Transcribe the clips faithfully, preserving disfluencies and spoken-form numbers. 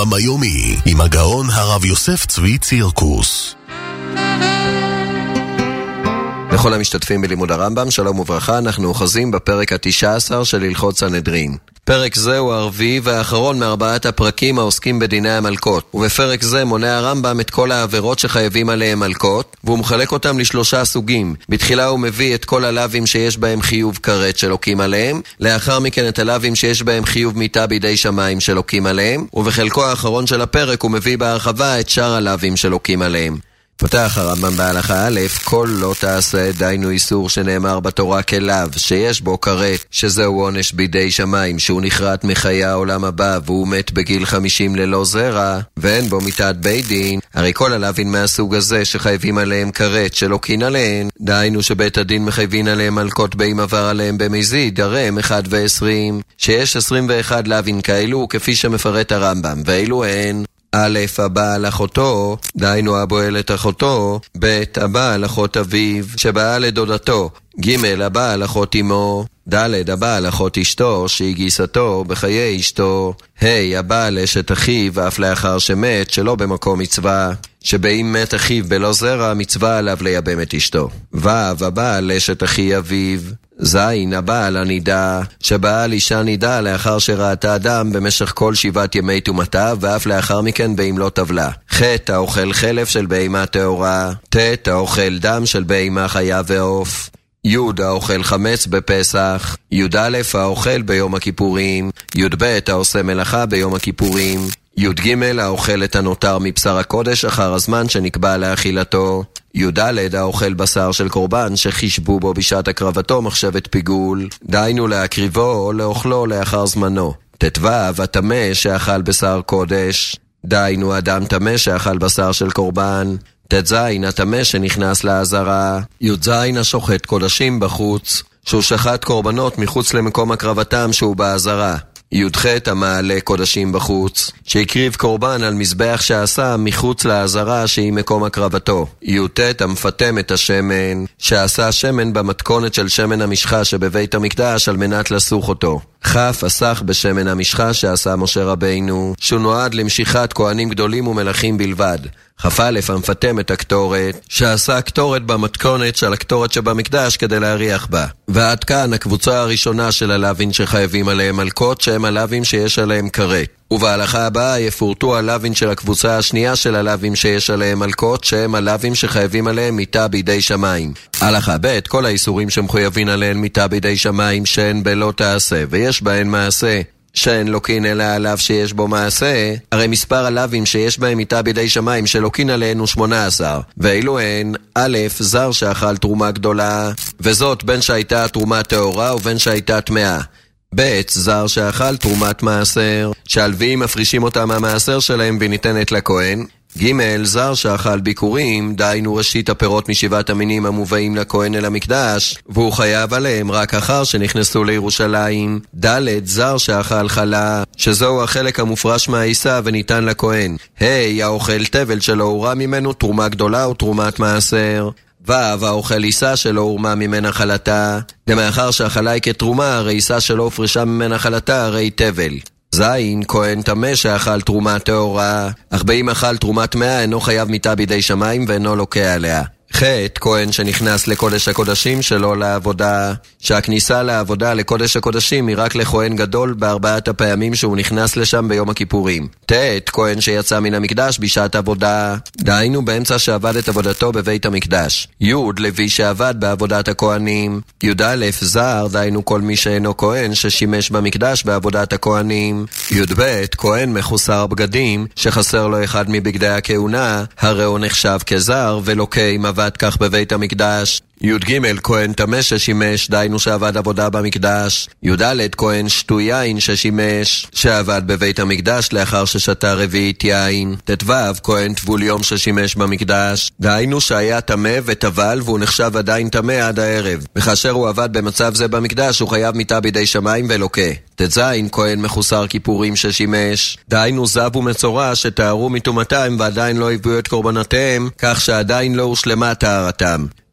הרמב"ם היומי עם הגאון הרב יוסף צבי צירקוס. לכל המשתתפים בלימוד הרמב"ם, שלום וברכה. אנחנו אוחזים בפרק ה-תשע עשרה של הלכות סנהדרין. פרק זה הוא הרביעי והאחרון מארבעת הפרקים העוסקים בדיני המלכות, ובפרק זה מונה הרמב"ם את כל העבירות שחייבים עליהם מלכות, והוא מחלק אותם לשלושה סוגים. בתחילה הוא מביא את כל הלווים שיש בהם חיוב כרת שלוקים עליהם, לאחר מכן את הלווים שיש בהם חיוב מיתה בידי שמיים שלוקים עליהם, ובחלקו האחרון של הפרק הוא מביא בהרחבה את שאר הלווים שלוקים עליהם. פותח הרמב"ם בהלכה א', כל לא תעשה, דיינו איסור שנאמר בתורה כלאו, שיש בו כרת, שזהו עונש בידי שמיים, שהוא נחרט מחיי העולם הבא, והוא מת בגיל חמישים ללא זרע, ואין בו מיתת בית דין. הרי כל הלווין מהסוג הזה שחייבים עליהם כרת שלוקין עליהן, דיינו שבית הדין מחייבים עליהם מלכות באם עבר עליהם במזיד, הרי הם אחד ועשרים, שיש עשרים ואחד לווין כאלו, כפי שמפרט הרמב"ם, ואלו הן: א', הבעל אחותו, דיינו הבועל את אחותו, ב', הבעל אחות אביו, שבאה לדודתו, ג', הבעל אחות אמו, ד', הבעל אחות אשתו, שהיא גיסתו בחיי אשתו, ה', הבעל אשת אחיו, אף לאחר שמת, שלא במקום מצווה, שבאם מת אחיו בלא זרע, מצווה עליו לייבם את אשתו. ו', הבעל אשת אחי אביו, זין, הבעל הנידה, שבעל אישה נידה לאחר שראתה אדם במשך כל שבעת ימי תומתה, ואף לאחר מכן באם לא טבלה. ח', האוכל חלף של בהמה טהורה, ט', האוכל דם של בהמה חיה ועוף, י', האוכל חמץ בפסח, י"א, האוכל ביום הכיפורים, י"ב, העושה מלאכה ביום הכיפורים, י"ג, האוכל את הנותר מבשר הקודש אחר הזמן שנקבע לאכילתו, י"ד, האוכל בשר של קורבן שחישבו בו בשעת הקרבתו מחשבת פיגול, דיינו להקריבו או לאוכלו לאחר זמנו. ט"ו, התמה שאכל בשר קודש, דיינו אדם תמה שאכל בשר של קורבן. ט"ז, התמה שנכנס לעזרה. י"ז, השוחט קודשים בחוץ, שהוא שחט קורבנות מחוץ למקום הקרבתם שהוא בעזרה. י"ח, המעלה קודשים בחוץ, שהקריב קורבן על מזבח שעשה מחוץ לעזרה שהיא מקום הקרבתו. י"ט, המפתם את השמן, שעשה שמן במתכונת של שמן המשחה שבבית המקדש על מנת לסוך אותו. כ', הסך בשמן המשחה שעשה משה רבינו, שהוא נועד למשיכת כהנים גדולים ומלכים בלבד. כ"א, המפתם את הקטורת, שעשה קטורת במתכונת של הקטורת שבמקדש כדי להריח בה. ועד כאן הקבוצה הראשונה של הלווין שחייבים עליהם מלכות, שהם הלווין שיש עליהם כרת. ובהלכה הבאה יפורטו הלווין של הקבוצה השנייה של הלווין שיש עליהם מלכות, שהם הלווין שחייבים עליהם מיתה בידי שמיים. הלכה ב', כל האיסורים שמחויבים עליהם מיתה בידי שמיים שהן בלא תעשה, ויש בהן מעשה שאין לוקין אלא עליו שיש בו מעשה, הרי מספר הלווים שיש בהם מיתה בידי שמיים שלוקין עליהן הוא שמונה עשר, ואילו הן: א', זר שאכל תרומה גדולה, וזאת בין שהייתה תרומה טהורה ובין שהייתה טמאה. ב', זר שאכל תרומת מעשר, שהלוויים מפרישים אותה מהמעשר שלהם וניתנת לכהן. ג', זר שאכל ביקורים, דיינו ראשית הפירות משבעת המינים המובאים לכהן אל המקדש, והוא חייב עליהם רק אחר שנכנסו לירושלים. ד', זר שאכל חלה, שזהו החלק המופרש מהעיסה וניתן לכהן. ה', האוכל תבל שלא הורם ממנו תרומה גדולה או תרומת מעשר. ו', האוכל עיסה שלא הורמה ממנה חלתה, למאחר שהחלה היא כתרומה, הרי עיסה שלא הופרשה ממנה חלתה, הרי תבל. זין, כהן תמה שאכל תרומה טהורה, אך באם אכל תרומת טמאה אינו חייב מיתה בידי שמיים ואינו לוקה עליה. ח', כהן שנכנס לקודש הקודשים שלו לעבודה, שהכניסה לעבודה לקודש הקודשים היא רק לכהן גדול בארבעת הפעמים שהוא נכנס לשם ביום הכיפורים. ט', כהן שיצא מן המקדש בשעת עבודה, דיינו באמצע שעבד את עבודתו בבית המקדש. י', לוי שעבד בעבודת הכהנים. י"א, זר, דיינו כל מי שאינו כהן ששימש במקדש בעבודת הכהנים. י"ב, כהן מחוסר בגדים שחסר לו אחד מבגדי הכהונה, הרי הוא נחשב כזר ולוקה עם עבד כך בבית המקדש. י"ג, כהן תמה ששימש, דיינו שעבד עבודה במקדש. י"ד, כהן שתו יין ששימש, שעבד בבית המקדש לאחר ששתה רביעית יין. ט"ו, כהן טבול יום ששימש במקדש, דיינו שהיה תמה וטבל והוא נחשב עדיין תמה עד הערב, וכאשר הוא עבד במצב זה במקדש הוא חייב מיתה בידי שמיים ולוקה. ט"ז, כהן מחוסר כיפורים ששימש, דיינו זב ומצורע שתארו מתומתם ועדיין לא הביאו את קורבנותיהם, כך שעדיין לא הושלמה טהרתם.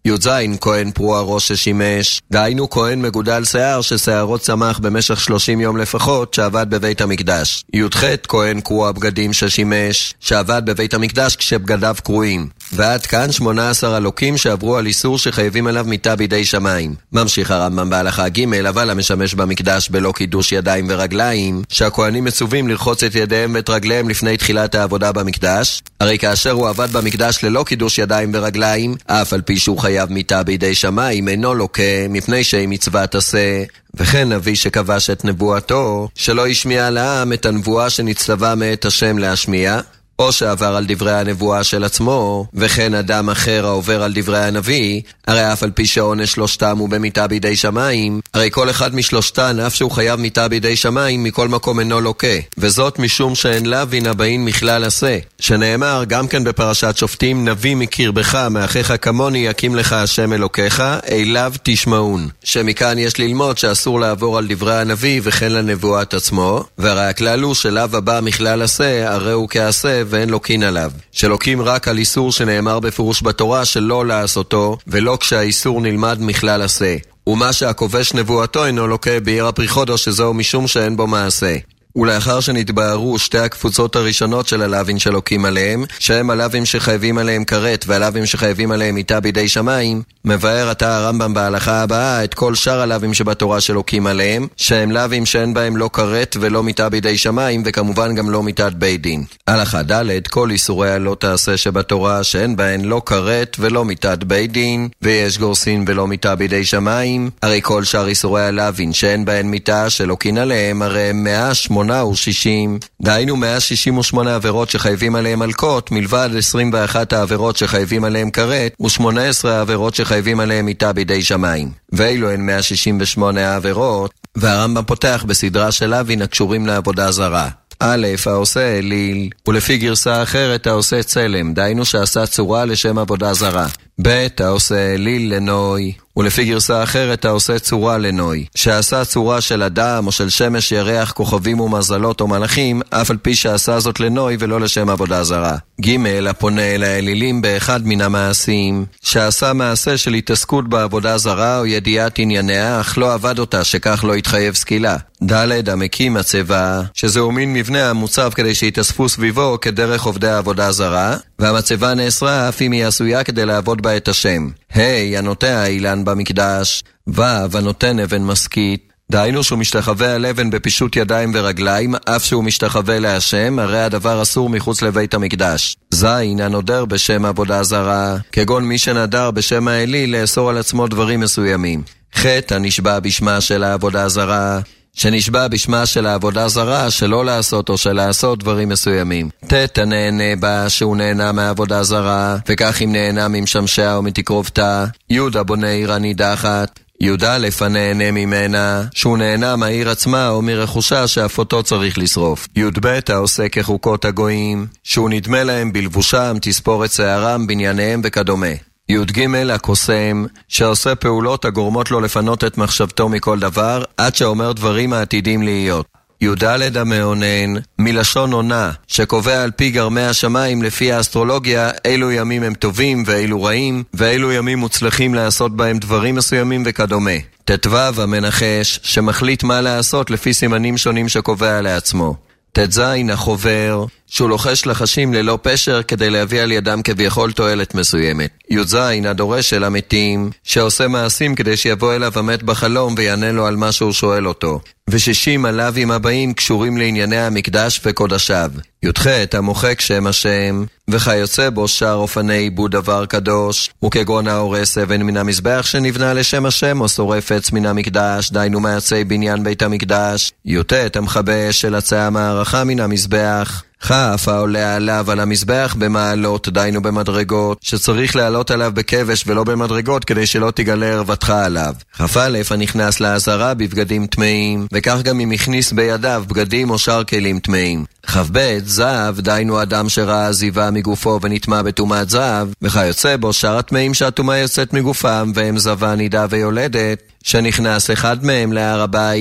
י"ז כהן פרוע ראש ששימש, דהיינו כהן מגודל שיער ששערות צמח במשך שלושים יום לפחות שעבד בבית המקדש. י"ח כהן קרוע בגדים ששימש, שעבד בבית המקדש כשבגדיו קרועים. ועד כאן שמונה עשר אלוקים שעברו על איסור שחייבים עליו מיטה בידי שמיים. ממשיך הרמב"ם בהלכה ג' אבל המשמש במקדש בלא קידוש ידיים ורגליים, שהכהנים מצווים לרחוץ את ידיהם ואת רגליהם לפני תחילת העבודה במקדש. הרי כאשר הוא עבד במקדש ללא קידוש ידיים ורגליים, אף על פי שהוא חייב מיטה בידי שמיים, אינו לוקה, מפני שהיא מצוות עשה. וכן נביא שכבש את נבואתו, שלא ישמיע לעם את הנבואה שנצטווה מאת השם להשמיע, או שעבר על דברי הנבואה של עצמו, וכן אדם אחר העובר על דברי הנביא, הרי אף על פי שעונש שלושתם הוא במיטה בידי שמיים, הרי כל אחד משלושתן, אף שהוא חייב מיטה בידי שמיים, מכל מקום אינו לוקה, וזאת משום שאין לוין הבאים מכלל עשה, שנאמר גם כן בפרשת שופטים, נביא מקרבך, מאחיך כמוני יקים לך השם אלוקיך, אליו תשמעון. שמכאן יש ללמוד שאסור לעבור על דברי הנביא וכן לנבואת עצמו, והרי הכלל הוא שלאו הבא מכלל עשה, הרי הוא כעשה ואין לוקין עליו, שלוקים רק על איסור שנאמר בפירוש בתורה שלא לעשותו, ולא כשהאיסור נלמד מכלל עשה. ומה שהכובש נבואתו אינו לוקה בעיר הפריחודו, שזהו משום שאין בו מעשה. ולאחר שנתבהרו שתי הקבוצות הראשונות של הלווים שלוקים עליהם, שהם הלווים שחייבים עליהם כרת והלווים שחייבים עליהם מיטה בידי שמיים, מבאר עתה הרמב"ם בהלכה הבאה את כל שאר הלווים שבתורה שלוקים עליהם, שהם לווים שאין בהם לא כרת ולא מיטה בידי שמיים, וכמובן גם לא מיטת בית דין. הלכה ד' כל איסורי הלא תעשה שבתורה שאין בהן לא כרת ולא מיטת בית דין, ויש גורסין ולא מיטה בידי שמיים, הרי כל שאר איסורי הלווים שאין בהן מיטה שלוקין עליהם, הרי מאה שמונה ושישים, דהיינו מאה שישים ושמונה עבירות שחייבים עליהם מלכות, מלבד עשרים ואחת העבירות שחייבים עליהם כרת, ו-שמונה עשרה העבירות שחייבים עליהם מיטה בידי שמיים. ואילו הן מאה שישים ושמונה העבירות, והרמב"ם פותח בסדרה של לווין הקשורים לעבודה זרה. א', העושה אליל, ולפי גרסה אחרת העושה צלם, דהיינו שעשה צורה לשם עבודה זרה. ב', העושה אליל לנוי, ולפי גרסה אחרת העושה צורה לנוי, שעשה צורה של אדם או של שמש ירח כוכבים ומזלות או מלאכים, אף על פי שעשה זאת לנוי ולא לשם עבודה זרה. ג', הפונה אל האלילים באחד מן המעשים, שעשה מעשה של התעסקות בעבודה זרה או ידיעת ענייניה, אך לא עבד אותה, שכך לא יתחייב סקילה. ד', המקים מצבה, שזהו מין מבנה המוצב כדי שיתאספו סביבו כדרך עובדי העבודה זרה, והמצבה נאסרה אף אם היא עשויה כדי לעבוד בה את השם. ה', הנוטע האילן במקדש, ו', הנותן אבן משכית, דהיינו שהוא משתחווה על אבן בפישוט ידיים ורגליים, אף שהוא משתחווה להשם, הרי הדבר אסור מחוץ לבית המקדש. ז', הנודר בשם עבודה זרה, כגון מי שנדר בשם האליל לאסור על עצמו דברים מסוימים. ח', הנשבע בשמה של העבודה זרה, שנשבע בשמה של העבודה זרה שלא לעשות או שלעשות דברים מסוימים. ת', הנהנה בה שהוא נהנה מהעבודה זרה, וכך אם נהנה ממשמשיה או מתקרובתה. י', הבונה עיר הנידחת. י"א, הנהנה ממנה, שהוא נהנה מהעיר עצמה או מרכושה שאף אותו צריך לשרוף. י"ב, העושה כחוקות הגויים, שהוא נדמה להם בלבושם, תספורת שערם, בנייניהם וכדומה. י"ג, הקוסם, שעושה פעולות הגורמות לו לפנות את מחשבתו מכל דבר, עד שאומר דברים העתידים להיות. י"ד, המעונן, מלשון עונה, שקובע על פי גרמי השמיים לפי האסטרולוגיה אילו ימים הם טובים ואילו רעים, ואילו ימים מוצלחים לעשות בהם דברים מסוימים וכדומה. ט"ו, המנחש, שמחליט מה לעשות לפי סימנים שונים שקובע לעצמו. ט"ז, החובר, שהוא לוחש לחשים ללא פשר כדי להביא על ידם כביכול תועלת מסוימת. י"ז, הדורש של המתים, שעושה מעשים כדי שיבוא אליו המת בחלום ויענה לו על מה שהוא שואל אותו. ושישים, הלווים הבאים קשורים לענייני המקדש וקודשיו. י"ח, המוחק שם השם, וכיוצא בו שאר אופני עיבוד דבר קדוש, וכגון ההורס אבן מן המזבח שנבנה לשם השם, או שורף עץ מן המקדש, דיינו מעצי בניין בית המקדש. י"ט, המכבה של עצי המערכה מן המזבח. כף, העולה עליו על המזבח במעלות, דיינו במדרגות, שצריך לעלות עליו בכבש ולא במדרגות כדי שלא תגלה ערוותך עליו. כ"א, הנכנס לעזרה בבגדים טמאים, וכך גם אם הכניס בידיו בגדים או שאר כלים טמאים. כ"ב, זהב, דיינו אדם שראה עזיבה מגופו ונטמע בטומאת זהב, וכיוצא בו שאר הטמאים שהטומאה יוצאת מגופם, והם זבה נידה ויולדת, שנכנס אחד מהם להר הבית. כ"ג,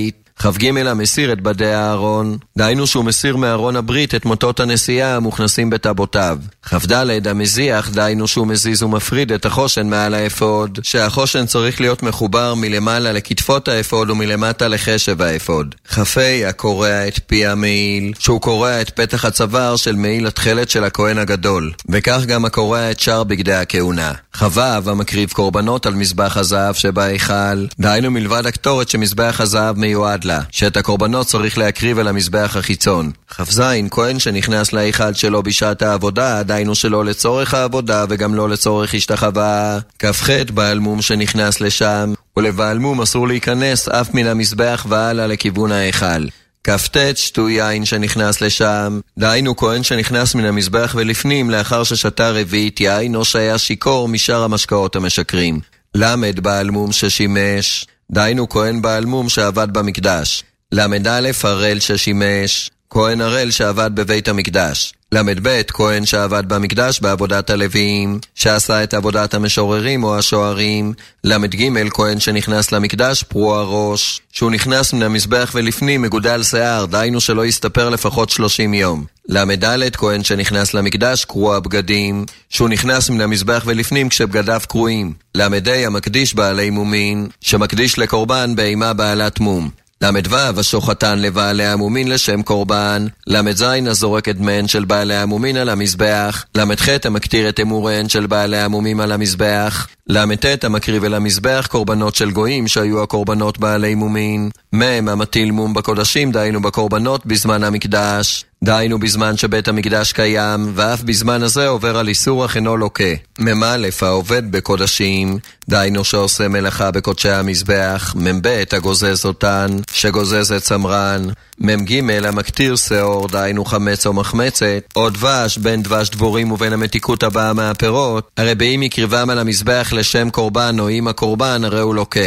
כ"ג המסיר את בדי הארון, דהיינו שהוא מסיר מארון הברית את מוטות הנשיאה המוכנסים בטבותיו. כ"ד המזיח, דהיינו שהוא מזיז ומפריד את החושן מעל האפוד, שהחושן צריך להיות מחובר מלמעלה לכתפות האפוד ומלמטה לחשב האפוד. כ"ה הקורע את פי המעיל, שהוא קורע את פתח הצוואר של מעיל התכלת של הכהן הגדול, וכך גם הקורע את שאר בגדי הכהונה. כ"ו המקריב קורבנות על מזבח הזהב שבהיכל, דהיינו מלבד הקטורת שמזבח הזהב מיועד לה, שאת הקורבנות צריך להקריב אל המזבח החיצון. כ"ז כהן שנכנס להיכל שלו בשעת העבודה, דהיינו שלא לצורך העבודה וגם לא לצורך השתחווה. כ"ח בעל מום שנכנס לשם, ולבעל מום אסור להיכנס אף מן המזבח והלאה לכיוון ההיכל. כ"ט שתו יין שנכנס לשם, דהיינו כהן שנכנס מן המזבח ולפנים לאחר ששתה רביעית יין או שהיה שיקור משאר המשקאות המשקרים. למד בעל מום ששימש, דהיינו כהן בעל מום שעבד במקדש. למד א' הראל ששימש, כהן הראל שעבד בבית המקדש. למד ב' כהן שעבד במקדש בעבודת הלוויים, שעשה את עבודת המשוררים או השוערים. למד ג' כהן שנכנס למקדש פרוע ראש, שהוא נכנס מן המזבח ולפנים מגודל שיער, דהיינו שלא יסתפר לפחות שלושים יום. למד ד' כהן שנכנס למקדש קרוע בגדים, שהוא נכנס מן המזבח ולפנים כשבגדיו קרועים. למד ה' המקדיש בעלי מומין, שמקדיש לקורבן בהמה בעלת מום. למד ו' השוחתן לבעלי המומין לשם קורבן. למד ז' הזורק את דמיהן של בעלי המומין על המזבח. למד ח' המקטיר את אמוריהן של בעלי המומים על המזבח. למד ט' המקריב אל המזבח קורבנות של גויים שהיו הקורבנות בעלי מומין. מ' המטיל מום בקודשים, דהיינו בקורבנות בזמן המקדש, דהיינו בזמן שבית המקדש קיים, ואף בזמן הזה עובר על איסור אך אינו לוקה. מ"א העובד בקודשים, דהיינו שעושה מלאכה בקודשי המזבח. מ"ב הגוזז אותן, שגוזז את צמרן. מ"ג המקטיר שעור, דהיינו חמץ או מחמצת, או דבש, בין דבש דבורים ובין המתיקות הבאה מהפירות, הרי באם יקריבם על המזבח לשם קורבן או עם הקורבן, הרי הוא לוקה.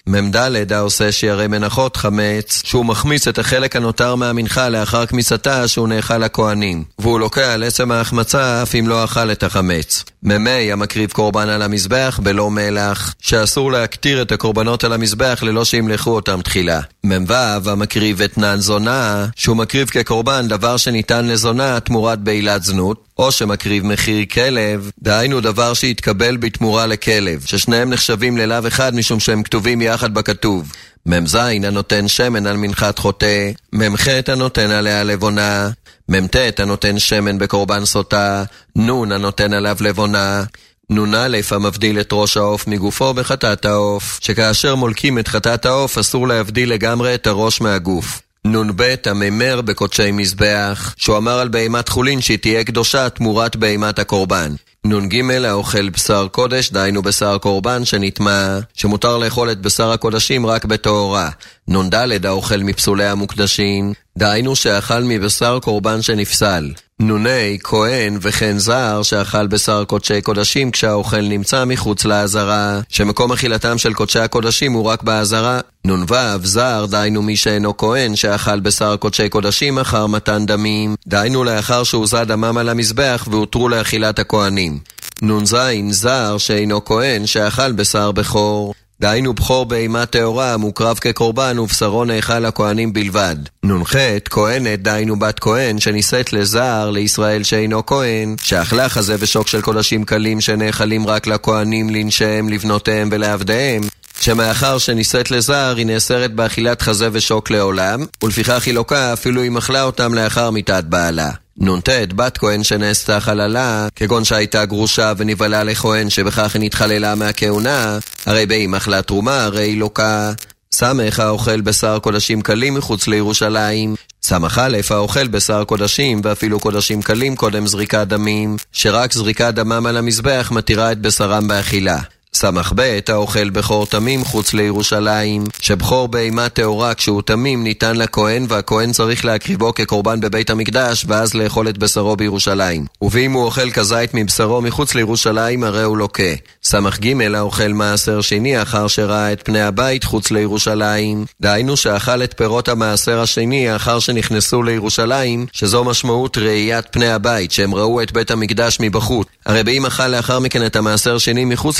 מ"ד העושה שיערי מנחות חמץ, שהוא מחמיץ את החלק הנותר מהמנחה לאחר כניסתה, שהוא נאכל לכהנים, והוא לוקה על עצם ההחמצה אף אם לא אכל את החמץ. מ"ה המקריב קורבן על המזבח בלא מלח, שאסור להקטיר את הקורבנות על המזבח ללא שימלחו אותם תחילה. מ"ו המקריב אתנן זונה, שהוא מקריב כקורבן דבר שניתן לזונה תמורת בעילת זנות, או שמקריב מחיר כלב, דהיינו דבר שהתקבל בתמורה לכלב, ששניהם נחשבים ללאו אחד משום שהם כתובים יחד בכתוב. מ"ז הנותן שמן על מנחת חוטא. מ"ח הנותן עליה לבונה. מ"ט הנותן שמן בקורבן סוטה. נון הנותן עליו לבונה. נון א' המבדיל את ראש העוף מגופו בחטאת העוף, שכאשר מולקים את חטאת העוף אסור להבדיל לגמרי את הראש מהגוף. נון ב' הממר בקודשי מזבח, שהוא אמר על בהימת חולין שהיא תהיה קדושה תמורת בהימת הקורבן. נון ג' האוכל בשר קודש, דהיינו בשר קורבן שנטמע, שמותר לאכול את בשר הקודשים רק בטהרה. נון ד' האוכל מפסולי המוקדשים, דהיינו שאכל מבשר קורבן שנפסל. נוני כהן וכן זר שאכל בשר קודשי קודשים כשהאוכל נמצא מחוץ לעזרה, שמקום אכילתם של קודשי הקודשים הוא רק בעזרה. נון ו' זר, דהיינו מי שאינו כהן שאכל בשר קודשי קודשים אחר מתן דמים, דהיינו לאחר שהוזע דמם על המזבח והותרו לאכילת הכהנים. נון ז' זר שאינו כהן שאכל בשר בכור, דהיינו בחור בהמה טהורה המוקרב כקורבן ובשרו נאכל לכהנים בלבד. נ"ח כהנת, דהיינו בת כהן שנישאת לזר לישראל שאינו כהן, שאכלה חזה ושוק של קודשים קלים שנאכלים רק לכהנים לנשיהם לבנותיהם ולעבדיהם, שמאחר שנישאת לזר היא נאסרת באכילת חזה ושוק לעולם, ולפיכך היא לוקה אפילו אם אכלה אותם לאחר מיתת בעלה. נ"ט בת כהן שנעשתה חללה, כגון שהייתה גרושה ונבלה לכהן שבכך היא נתחללה מהכהונה, הרי באם אכלה תרומה הרי היא לוקה. סמך האוכל בשר קודשים קלים מחוץ לירושלים. סמך א' האוכל בשר קודשים ואפילו קודשים קלים קודם זריקת דמים, שרק זריקת דמם על המזבח מתירה את בשרם באכילה. סמך ב' האוכל בכור תמים חוץ לירושלים, שבכור בהמה טהורה כשהוא תמים ניתן לכהן, והכהן צריך להקריבו כקורבן בבית המקדש ואז לאכול את בשרו בירושלים. ואם הוא אוכל כזית מבשרו מחוץ לירושלים הרי הוא לוקה. סמך ג' האוכל מעשר שני אחר שראה את פני הבית חוץ לירושלים, דהיינו שאכל את פירות המעשר השני אחר שנכנסו לירושלים, שזו משמעות ראיית פני הבית, שהם ראו את בית המקדש מבחוץ. הרי באם אכל לאחר מכן את המעשר שני מחוץ לירושלים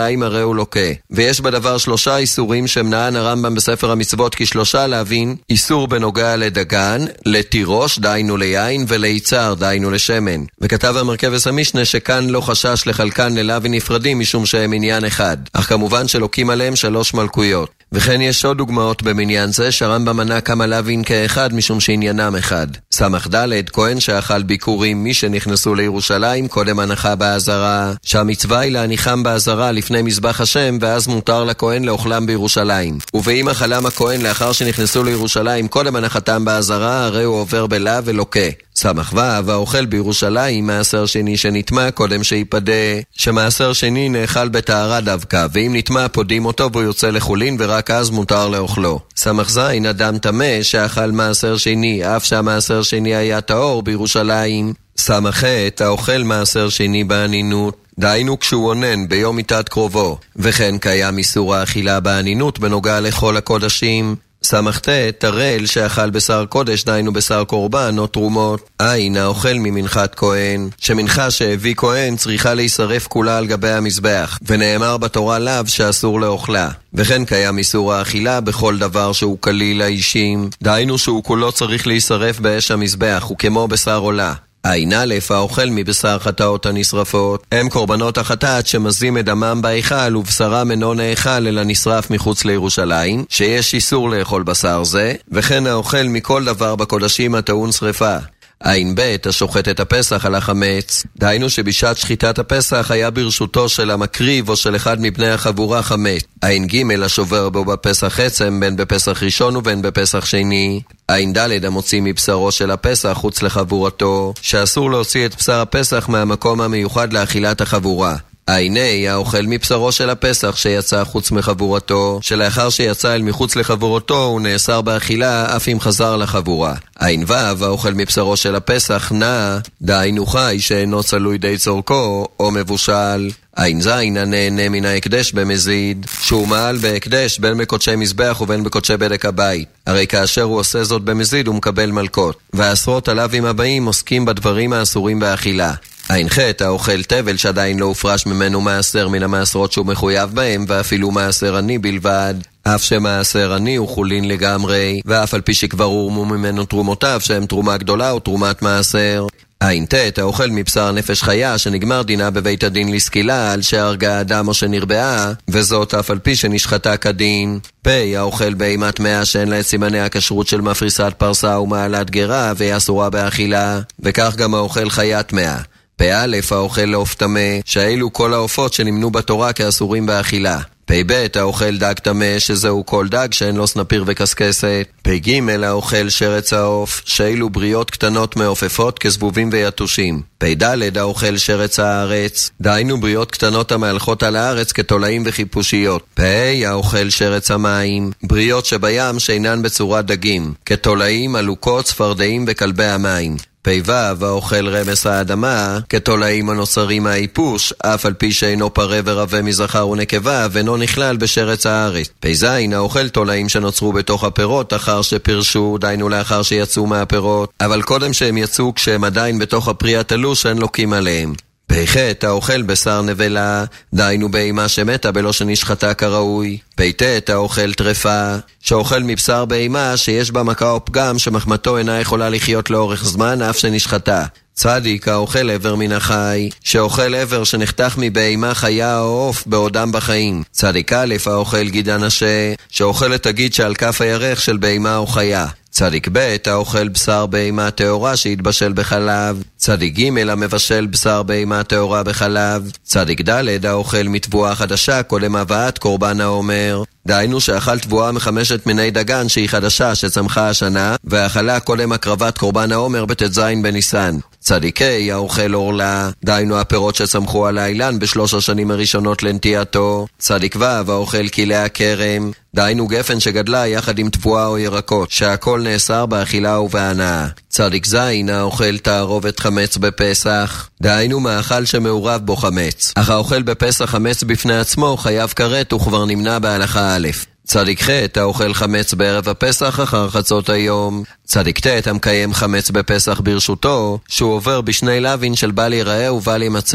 בירושלים הרי הוא לוקה. ויש בדבר שלושה איסורים שמנען הרמב"ם בספר המצוות כשלושה להבין: איסור בנוגע לדגן, לתירוש, דיינו ליין, וליצר, דיינו לשמן. וכתב המרכבס המשנה שכאן לא חשש לחלקן ללווין נפרדים משום שהם עניין אחד, אך כמובן שלוקים עליהם שלוש מלכויות. וכן יש עוד דוגמאות במניין זה שהרמב"ם מנה כמה לווין כאחד משום שעניינם אחד. סמך ד' כהן שאכל ביקורים מי שנכנסו לירושלים קודם הנחה בעזרה, שהמצווה היא להניחם בעזרה לפני מזבח השם, ואז מותר לכהן לאוכלם בירושלים. ובאם אכלם הכהן לאחר שנכנסו לירושלים קודם הנחתם בעזרה, הרי הוא עובר בלה ולוקה. סמך ו' האוכל בירושלים מעשר שני שנטמע קודם שיפדה, שמעשר שני נאכל בטהרה דווקא, ואם נטמע פודים אותו והוא יוצא לחולין ורק אז מותר לאוכלו. סמך ז' אדם תמה שאכל מעשר שני אף שהמעשר שני היה טהור בירושלים. סמך ח' האוכל מעשר שני באנינות, דהיינו כשהוא עונן ביום מיתת קרובו, וכן קיים איסור האכילה באנינות בנוגע לכל הקודשים. סמכת תרל שאכל בשר קודש, דיינו בשר קורבן או תרומות. אין האוכל ממנחת כהן, שמנחה שהביא כהן צריכה להישרף כולה על גבי המזבח, ונאמר בתורה לאו שאסור לאוכלה. וכן קיים איסור האכילה בכל דבר שהוא כליל האישים, דיינו שהוא כולו צריך להישרף באש המזבח, וכמו בשר עולה. עין א' האוכל מבשר חטאות הנשרפות, הם קורבנות החטאת שמזים את דמם בהיכל ובשרם אינו נאכל אלא נשרף מחוץ לירושלים, שיש איסור לאכול בשר זה. וכן האוכל מכל דבר בקודשים הטעון שריפה. עין ב' השוחט את הפסח על החמץ, דהיינו שבשעת שחיטת הפסח היה ברשותו של המקריב או של אחד מבני החבורה חמץ. עין ג' השובר בו בפסח עצם, בין בפסח ראשון ובין בפסח שני. עין ד' המוציא מבשרו של הפסח חוץ לחבורתו, שאסור להוציא את בשר הפסח מהמקום המיוחד לאכילת החבורה. עין ה' האוכל מבשרו של הפסח שיצא חוץ מחבורתו, שלאחר שיצא אל מחוץ לחבורתו הוא נאסר באכילה אף אם חזר לחבורה. עין ו' האוכל מבשרו של הפסח נע, דהיינו חי שאינו צלוי די צורכו או מבושל. עין ז' הנהנה מן ההקדש במזיד, שהוא מעל בהקדש בין בקודשי מזבח ובין בקודשי בדק הבית, הרי כאשר הוא עושה זאת במזיד הוא מקבל מלכות. והעשרות הלווים הבאים עוסקים בדברים האסורים באכילה. עין ח' האוכל תבל שעדיין לא הופרש ממנו מעשר מן המעשרות שהוא מחויב בהם, ואפילו מעשר עני בלבד, אף שמעשר עני הוא חולין לגמרי, ואף על פי שכבר הורמו ממנו תרומותיו שהם תרומה גדולה או תרומת מעשר. עין ת' האוכל מבשר נפש חיה שנגמר דינה בבית הדין לסקילה על שהרגה אדם או שנרבעה, וזאת אף על פי שנשחטה כדין. פ' האוכל בהימת מאה שאין לה את סימני הכשרות של מפריסת פרסה ומעלת גרה והיא אסורה באכילה, וכך גם האוכל חיית מאה. פ' האוכל לעוף טמא, שאלו כל העופות שנמנו בתורה כאסורים באכילה. פ' האוכל דג טמא, שזהו כל דג שאין לו סנפיר וקסקסת. פ' האוכל שרץ העוף, שאלו בריות קטנות מעופפות כזבובים ויתושים. פ' האוכל שרץ הארץ, דהיינו בריות קטנות המהלכות על הארץ כתולעים וחיפושיות. פ' האוכל שרץ המים, בריות שבים שאינן בצורת דגים, כתולעים, עלוקות, צפרדעים וכלבי המים. פ' האוכל רמס האדמה, כתולעים הנוצרים מהאיפוש, אף על פי שאינו פרה ורבה מזכר ונקבה, ואינו נכלל בשרץ הארץ. פ' האוכל תולעים שנוצרו בתוך הפירות אחר שפרשו, דיינו לאחר שיצאו מהפירות, אבל קודם שהם יצאו כשהם עדיין בתוך הפרי התלוש שאין לוקים עליהם. פ' האוכל בשר נבלה, דיינו בהמה שמתה בלא שנשחטה כראוי. פ' האוכל טרפה, שאוכל מבשר בהמה שיש בה מכה או פגם שמחמתו אינה יכולה לחיות לאורך זמן אף שנשחטה. צדיק האוכל עבר מן החי, שאוכל עבר שנחתך מבהמה חיה או עוף בעודם בחיים. צדיק א' האוכל גיד הנשה, שאוכל את הגיד שעל כף הירך של בהמה או חיה. צדיק ב' האוכל בשר בהמה טהורה שהתבשל בחלב. צדיק ג' המבשל בשר בהמה טהורה בחלב. צדיק ד' האוכל מתבואה חדשה קודם הבאת קורבן העומר, דהיינו שאכל תבואה מחמשת מיני דגן שהיא חדשה שצמחה השנה, ואכלה קודם הקרבת קורבן העומר בתז בניסן. צדיקי האוכל אורלה, דהיינו הפירות שצמחו על האילן בשלוש השנים הראשונות לנטייתו. צדיק ו' האוכל כלי הכרם, דהיינו גפן שגדלה יחד עם תבואה או ירקות, שהכל נאסר באכילה ובהנאה. צדיק ז' האוכל תערובת חמץ בפסח, דהיינו מאכל שמעורב בו חמץ, אך האוכל בפסח חמץ בפני עצמו חייב כרת וכבר נמנע בהלכה א'. צדיק ח' האוכל חמץ בערב הפסח אחר חצות היום. צדיק ת' המקיים חמץ בפסח ברשותו, שהוא עובר בשני לוין של בל ייראה ובל יימצא.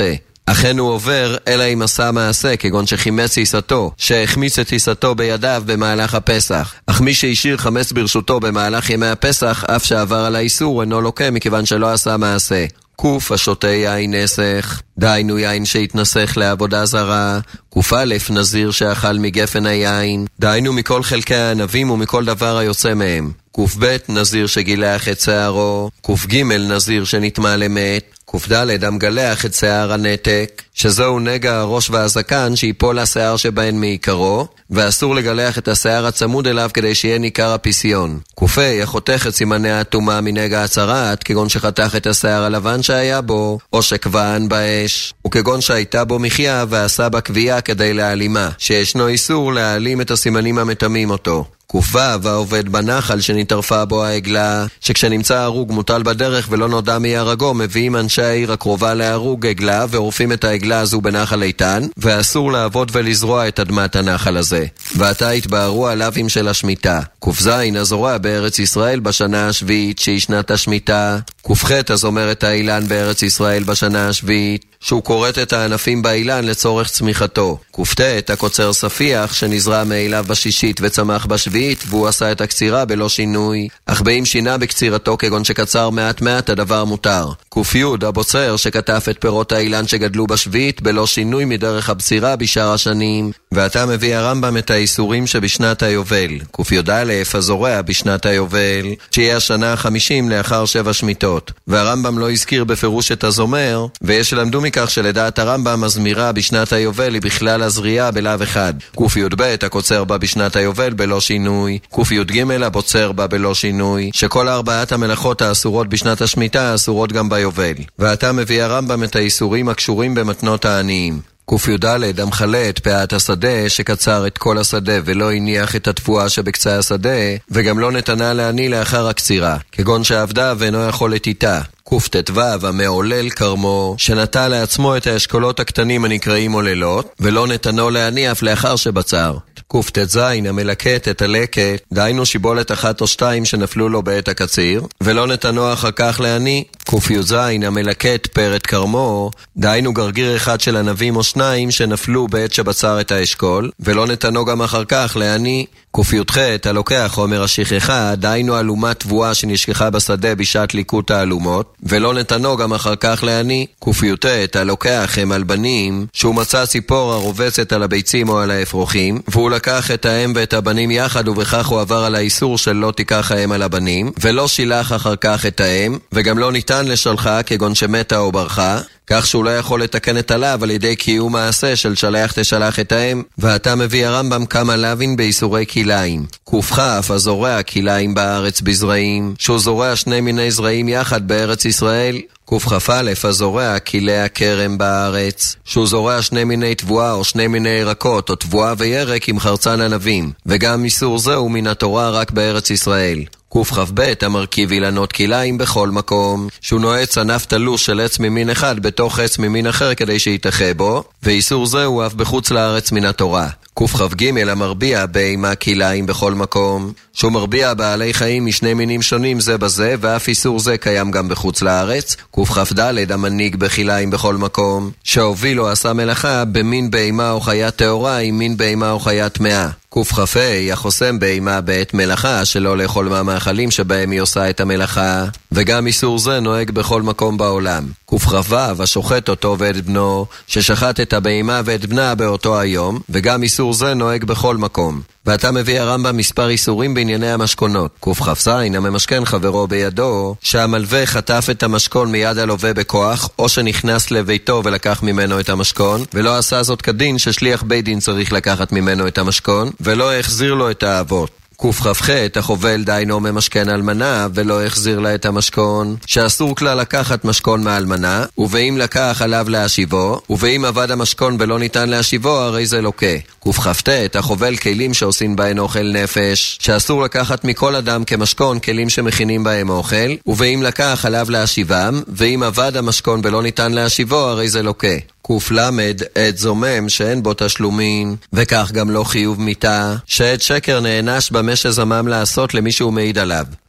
אכן הוא עובר, אלא אם עשה מעשה, כגון שחימץ טיסתו, שהחמיץ את טיסתו בידיו במהלך הפסח. אך מי שהשאיר חמץ ברשותו במהלך ימי הפסח, אף שעבר על האיסור, אינו לוקה, מכיוון שלא עשה מעשה. קוף השותה יין נסך, דהיינו יין שהתנסך לעבודה זרה. קוף א' נזיר שאכל מגפן היין, דהיינו מכל חלקי הענבים ומכל דבר היוצא מהם. קוף ב' נזיר שגילח את שערו. קוף ג' נזיר שנטמע למת. קוף ד' המגלח את שיער הנתק, שזהו נגע הראש והזקן שיפול השיער שבהן מעיקרו, ואסור לגלח את השיער הצמוד אליו כדי שיהיה ניכר הפיסיון. קוף ה' החותך את סימני הטומאה מנגע הצרעת, כגון שחתך את השיער הלבן שהיה בו, או שכוון באש, וכגון שהייתה בו מחיה ועשה בה קביעה כדי להעלימה, שישנו איסור להעלים את הסימנים המתמים אותו. קוף ו' העובד בנחל שנטרפה בו העגלה, שכשנמצא הרוג מוטל בדרך ולא נודע מי הרגו, מביאים אנשי העיר הקרובה להרוג עגלה ועורפים את העגלה הזו בנחל איתן, ואסור לעבוד ולזרוע את אדמת הנחל הזה. ועתה התבהרו הלווים של השמיטה. קוף ז' הזורע בארץ ישראל בשנה השביעית שהיא שנת השמיטה. קוף ח' הזומר את האילן בארץ ישראל בשנה השביעית, שהוא קורט את הענפים באילן לצורך צמיחתו. קוף ט' הקוצר ספיח שנזרע מאליו בשישית וצמח בשביעית, והוא עשה את הקצירה בלא שינוי, אך באם שינה בקצירתו כגון שקצר מעט מעט הדבר מותר. קוף י' הבוצר שכתף את פירות האילן שגדלו בשביעית בלא שינוי מדרך הבצירה בשאר השנים. ועתה מביא הרמב"ם את האיסורים שבשנת היובל. קוף י' הזורע בשנת היובל, שיהיה השנה החמישים לאחר שבע שמיטות. והרמב"ם לא הזכיר בפירוש את הזומר, ויש למדו מכך שלדעת הרמב"ם הזמירה בשנת היובל היא בכלל הזריעה בלאו אחד. קוף י' ב' הקוצר בה בשנת היובל בלא שינוי. קוף י' ג' הבוצר בה בלא שינוי, שכל ארבעת המלאכות האסורות בשנת השמיטה אסורות גם ביובל. ועתה מביא הרמב"ם את האיסורים הקשורים במתנות העניים. קוף י' ד' המחלה את פאת השדה שקצר את כל השדה ולא הניח את התבואה שבקצה השדה, וגם לא נתנה לעני לאחר הקצירה, כגון שעבדה ואינו יכול לתיתה. קוף ט"ו המעולל כרמו, שנטע לעצמו את האשכולות הקטנים הנקראים עוללות, ולא נתנו לעני אף לאחר שבצר. קוף ט"ז המלקט את הלקט, דהיינו שיבולת אחת או שתיים שנפלו לו בעת הקציר, ולא נתנו אחר כך לעני. קוף י"ז המלקט פרת כרמו, דהיינו גרגיר אחד של ענבים או שניים שנפלו בעת שבצר את האשכול, ולא נתנו גם אחר כך לעני. קוף י"ח הלוקח חומר השכחה, דהיינו אלומת תבואה שנשכחה בשדה בשעת ליקוט האלומות, ולא נתנו גם אחר כך לעני. קוף י"ט הלוקח הם אלבנים, שהוא מצא ציפור הרובצת על הביצים או על האפרוחים, והוא לקח את האם ואת הבנים יחד, ובכך הוא עבר על האיסור של לא תיקח האם על הבנים, ולא שילח אחר כך את האם, וגם לא ניתן לשלחה כגון שמתה או ברחה, כך שהוא לא יכול לתקן את הלאו על ידי קיום מעשה של שלח תשלח את האם. ועתה מביא הרמב"ם כמה לאווין באיסורי כיליים. קוף כ' הזורע כיליים בארץ בזרעים, שהוא זורע שני מיני זרעים יחד בארץ ישראל. קוף כ"א הזורע כילי הכרם בארץ, שהוא זורע שני מיני תבואה או שני מיני ירקות או תבואה וירק עם חרצן ענבים, וגם איסור זה הוא מן התורה רק בארץ ישראל. קוף כ"ב המרכיב אילנות כיליים בכל מקום, שהוא נועץ ענף תלוש של עץ ממין אחד בתוך עץ ממין אחר כדי שיתחה בו, ואיסור זה הוא אף בחוץ לארץ מן התורה. קוף כ"ג המרביע בהמה כיליים בכל מקום, שהוא מרביע בעלי חיים משני מינים שונים זה בזה, ואף איסור זה קיים גם בחוץ לארץ. קוף כ"ד המנהיג בכיליים בכל מקום, שהוביל או עשה מלאכה במין בהמה או חיה טהורה עם מין בהמה או חיה טמאה. קוף כ"ה החוסם בהמה בעת מלאכה, שלא לאכול מהמאכלים שבהם היא עושה את המלאכה, וגם איסור זה נוהג בכל מקום בעולם. קוף כ"ו השוחט אותו ואת בנו, ששחט את הבהמה ואת בנה באותו היום, וגם איסור זה נוהג בכל מקום. ואתה מביא הרמב"ם מספר איסורים בענייני המשכונות. קוף כ"ז הממשכן חברו בידו, שהמלווה חטף את המשכון מיד הלווה בכוח, או שנכנס לביתו ולקח ממנו את המשכון, ולא עשה זאת כדין ששליח בית דין צריך לקחת ממנו את המשכון, ולא החזיר לו את האבות. קוף כ"ח החובל דיינו ממשכן אלמנה ולא החזיר לה את המשכון, שאסור כלל לקחת משכון מאלמנה, ובאם לקח עליו להשיבו, ובאם עבד המשכון ולא ניתן להשיבו הרי זה לוקה. קוף כ"ט החובל כלים שעושים בהן אוכל נפש, שאסור לקחת מכל אדם כמשכון כלים שמכינים בהם אוכל, ובאם לקח עליו להשיבם, ואם עבד המשכון ולא ניתן להשיבו הרי זה לוקה. קוף למד עת זומם שאין בו תשלומין, וכך גם לא חיוב מיתה, שעת שקר נענש במה שזמם לעשות למי שהוא מעיד עליו.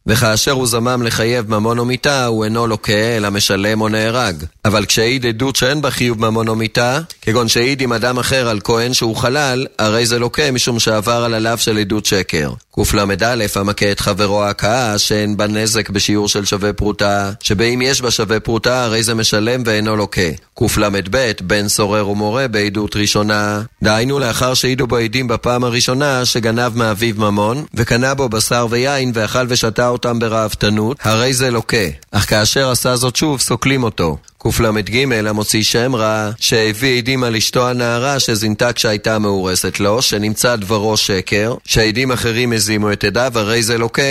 וכאשר הוא זמם לחייב ממון או מיתה, הוא אינו לוקה, אלא משלם או נהרג. אבל כשהעיד עדות שאין בה חיוב ממון או מיתה, כגון שהעיד עם אדם אחר על כהן שהוא חלל, הרי זה לוקה משום שעבר על עליו של עדות שקר. קל"א המכה את חברו ההכאה שאין בה נזק בשיעור של שווה פרוטה, שבאם יש בה שווה פרוטה הרי זה משלם ואינו לוקה. קל"ב בן סורר ומורה בעדות ראשונה, דהיינו לאחר שהעידו בו עדים בפעם הראשונה שגנב מאביו ממון וקנה בו בשר ויין ואכל ושתה אותם ברעבתנות, הרי זה לוקה. אך כאשר עשה זאת שוב סוקלים אותו. קל"ג המוציא שם רע שהביא עדים על אשתו הנערה שזינתה כשהייתה מאורסת לו, שנמצא דברו שקר, שהעדים אחרים הזימו את עדיו, הרי זה לוקה.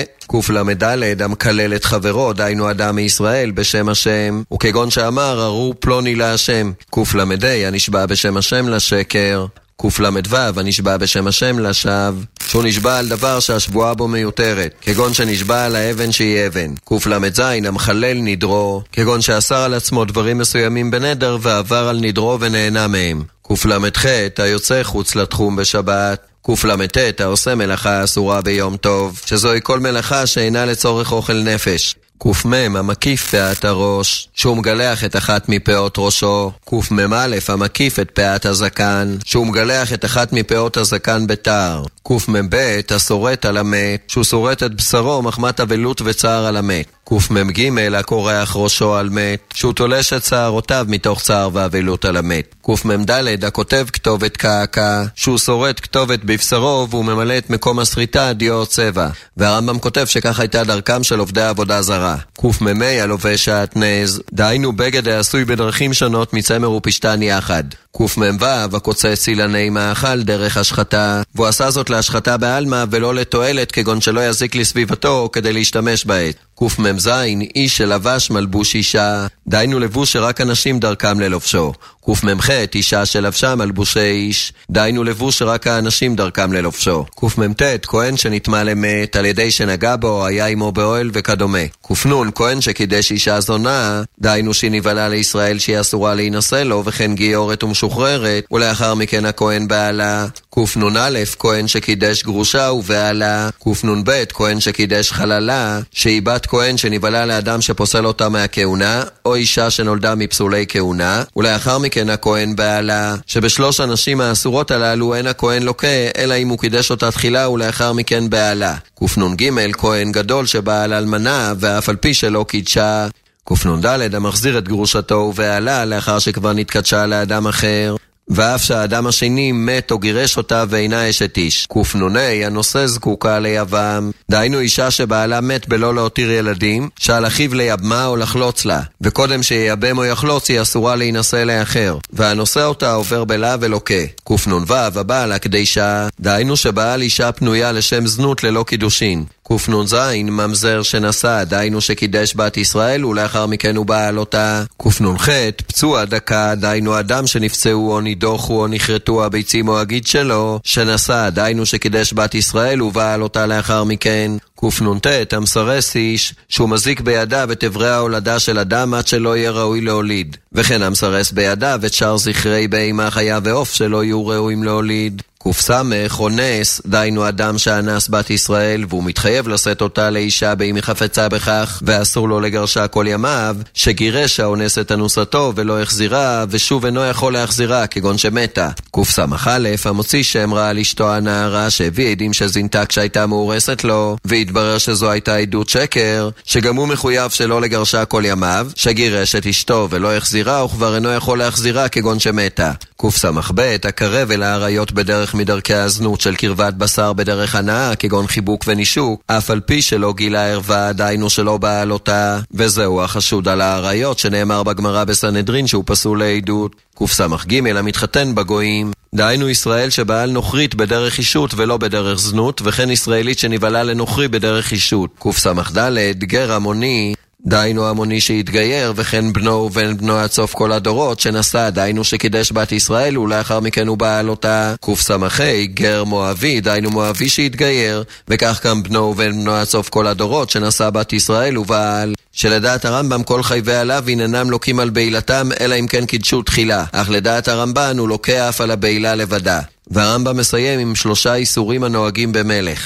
קל"ד המקלל את חברו, דיינו אדם מישראל, בשם השם, וכגון שאמר ארור פלוני להשם. קל"ה הנשבע בשם השם לשקר. קל"ו הנשבע בשם השם לשווא, שהוא נשבע על דבר שהשבועה בו מיותרת, כגון שנשבע על האבן שהיא אבן. קל"ז המחלל נדרו, כגון שאסר על עצמו דברים מסוימים בנדר ועבר על נדרו ונהנה מהם. קל"ח היוצא חוץ לתחום בשבת. קל"ט העושה מלאכה אסורה ביום טוב, שזוהי כל מלאכה שאינה לצורך אוכל נפש. קמ"ם המקיף פאת הראש, שהוא מגלח את אחת מפאות ראשו. קמ"א המקיף את פאת הזקן, שהוא מגלח את אחת מפאות הזקן בתער. קמ"ב הסורט על המת, שהוא סורט את בשרו מחמת אבלות וצער על המת. קמ"ג הקורח ראשו על מת, שהוא תולש את שערותיו מתוך צער ואבלות על המת. קמ"ד הכותב כתובת קעקע, שהוא סורט כתובת בבשרו והוא ממלא את מקום הסריטה דיו צבע. והרמב"ם כותב שכך הייתה דרכם של עובדי עבודה זרה. קמ"ה הלובש שעטנז, דהיינו בגד העשוי בדרכים שונות מצמר ופשתן יחד. קמ"ו הקוצץ אילני מאכל דרך השחתה, והוא עשה זאת להשחתה בעלמא ולא לתועלת, כגון שלא יזיק לסביבתו כדי להשתמש בעת. קמ"ז איש שלבש מלבוש אישה, דהיינו לבוש שרק אנשים דרכם ללובשו. קמ"ח אישה שלבשה מלבושי איש, דהיינו לבוש שרק האנשים דרכם ללובשו. קמ"ט כהן שנטמא למת על ידי שנגע בו, היה עמו באוהל וכדומה. קנ"ן כהן שקידש אישה זונה, דהיינו שנבלה לישראל שהיא אסורה להינשא לו, וכן גיורת ומשוחררת, ולאחר מכן הכהן בעלה. קנ"א כהן שקידש גרושה ובעלה. קנ"ב כהן שקידש חללה, שהיא בת כהן שנבלה לאדם שפוסל אותה מהכהונה, או אישה שנולדה מפסולי כהונה, ולאחר מכן הכהן בעלה, שבשלוש הנשים האסורות הללו אין הכהן לוקה, אלא אם הוא קידש אותה תחילה ולאחר מכן בעלה. קנ"ג כהן גדול שבעל אלמנה ואף על פי שלא קידשה. קנ"ד המחזיר את גרושתו ובעלה לאחר שכבר נתקדשה לאדם אחר, ואף שהאדם השני מת או גירש אותה ואינה אשת איש. קנ"ה הנושא זקוקה ליבם, דהיינו אישה שבעלה מת בלא להותיר ילדים, שעל אחיו ליבמה או לחלוץ לה, וקודם שיבם או יחלוץ היא אסורה להינשא לאחר, והנושא אותה עובר בלה ולוקה. קנ"ו הבעל הקדישה, דהיינו שבעל אישה פנויה לשם זנות ללא קידושין. קנ"ז ממזר שנשא, דהיינו שקידש בת ישראל ולאחר מכן הוא בעל אותה. קנ"ח פצוע דקה, דהיינו אדם שנפצעו או נידוחו או נחרטו הביצים או הגיד שלו, שנשא, דהיינו שקידש בת ישראל ובעל אותה לאחר מכן. קנ"ט המסרס איש, שהוא מזיק בידיו את אברי ההולדה של אדם עד שלא יהיה ראוי להוליד, וכן המסרס בידיו את שאר זכרי בהמה חיה ועוף שלא יהיו ראויים להוליד. קס"ח אונס, דהיינו אדם שאנס בת ישראל והוא מתחייב לשאת אותה לאישה באם היא חפצה בכך, ואסור לו לגרשה כל ימיו, שגירש האונס את אנוסתו ולא החזירה, ושוב אינו יכול להחזירה כגון שמתה. קס"א המוציא שם רע על אשתו הנערה שהביא עדים שזינתה כשהייתה מאורסת לו, והתברר שזו הייתה עדות שקר, שגם הוא מחויב שלא לגרשה כל ימיו, שגירש את אשתו ולא החזירה וכבר אינו יכול להחזירה כגון שמתה. קס"ב הקרב אל העריות בדרך מדרכי הזנות של קרבת בשר בדרך הנאה, כגון חיבוק ונישוק, אף על פי שלא גילה ערווה, דהיינו שלא בעל אותה, וזהו החשוד על העריות שנאמר בגמרא בסנהדרין שהוא פסול לעדות. קס"ג המתחתן בגויים, דהיינו ישראל שבעל נוכרית בדרך אישות ולא בדרך זנות, וכן ישראלית שנבלה לנוכרי בדרך אישות. קס"ד גר המוני, דהיינו המוני שהתגייר, וכן בנו ובן בנו עד סוף כל הדורות שנשא, דהיינו שקידש בת ישראל ולאחר מכן הוא בעל אותה. קס"ה גר מואבי, דהיינו מואבי שהתגייר, וכך גם בנו ובן בנו עד סוף כל הדורות שנשא בת ישראל ובעל. שלדעת הרמב"ם כל חייבי הלווין אינם לוקים על בעילתם אלא אם כן קידשו תחילה, אך לדעת הרמב"ן הוא לוקח אף על הבעילה לבדה. והרמב"ם מסיים עם שלושה איסורים הנוהגים במלך.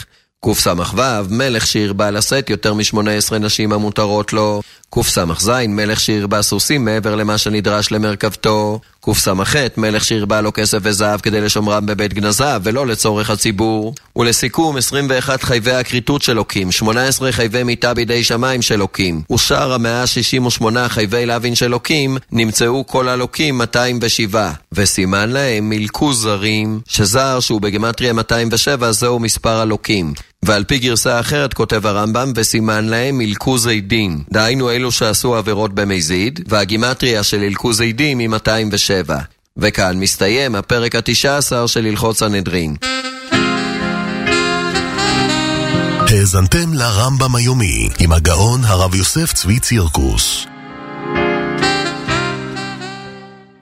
קס"ו, מלך שהרבה לשאת יותר מ-שמונה עשרה נשים המותרות לו. קס"ז, מלך שהרבה סוסים מעבר למה שנדרש למרכבתו. קס"ח, מלך שהרבה לו כסף וזהב כדי לשומרם בבית גנזיו ולא לצורך הציבור. ולסיכום, עשרים ואחת חייבי הכריתות של לוקים, שמונה עשרה חייבי מיטה בידי שמיים של לוקים, ושאר ה-מאה שישים ושמונה חייבי לוין של לוקים, נמצאו כל הלוקים מאתיים ושבע, וסימן להם מילכו זרים, שזר שהוא בגמטריה מאתיים ושבע זהו מספר הלוקים. ועל פי גרסה אחרת כותב הרמב"ם, וסימן להם מילכו זידין, דהיינו אלו שעשו עבירות במזיד, והגימטריה של מילכו זידים היא מאתיים ושבע. וכאן מסתיים הפרק התשע עשר של הלכות סנהדרין. האזנתם לרמב"ם היומי עם הגאון הרב יוסף צבי צירקוס.